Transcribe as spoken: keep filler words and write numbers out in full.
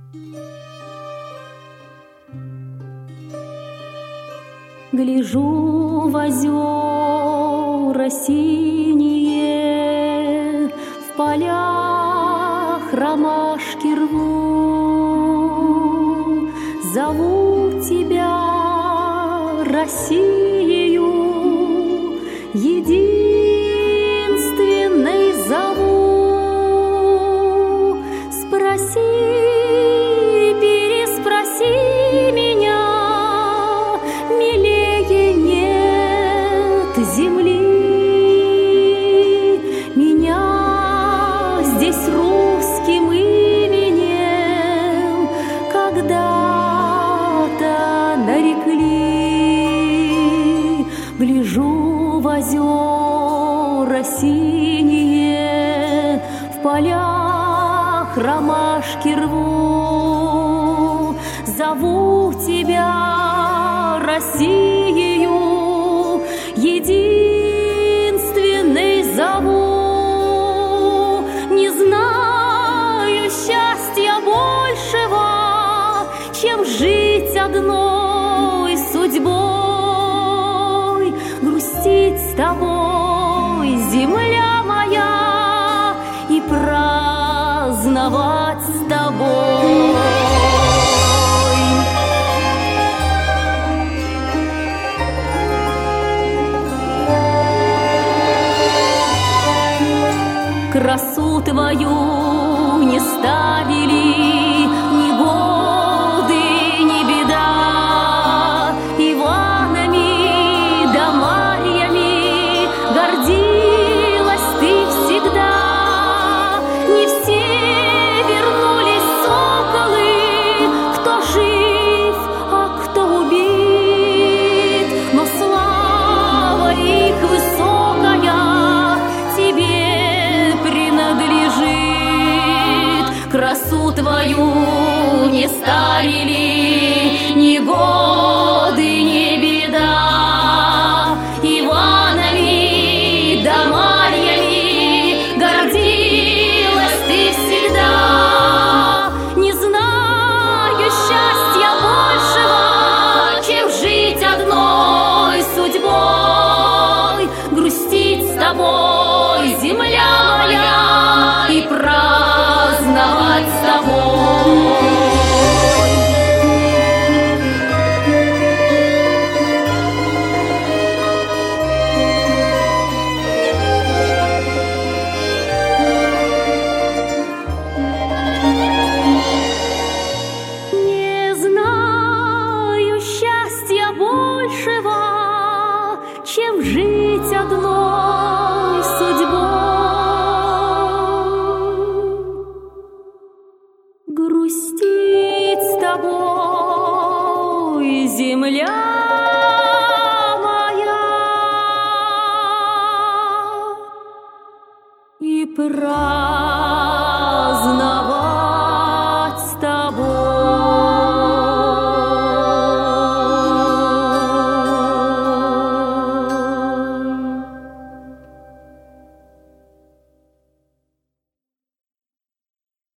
Гляжу в озера синие, в полях ромашки рву. Зову тебя, Россию, единственной зову. Спроси, переспроси меня, милее нет земли. Меня здесь русским именем когда-то нарекли. Гляжу в озера синие, в полях ромашки рву. Зову тебя, Россию, единственной зову. Не знаю счастья большего, чем жить одной судьбой, грустить с тобой, земля моя, и праздновать с тобой. Красу твою не ставили ни годы, ни беда. Иванами да Марьями гордилась ты всегда. Не все вернулись соколы, кто жив, а кто убит, но слава их высокая тебе принадлежит. Красу твою не старили ни годы, ни беда. Иванами да Марьями гордилась ты всегда. Не знаю счастья большего, чем жить одной судьбой, грустить с тобой, земля моя, и праздновать с тобой. Не знаю счастья большего, чем жить одной судьбой, грустить с тобой, земля моя, и праздновать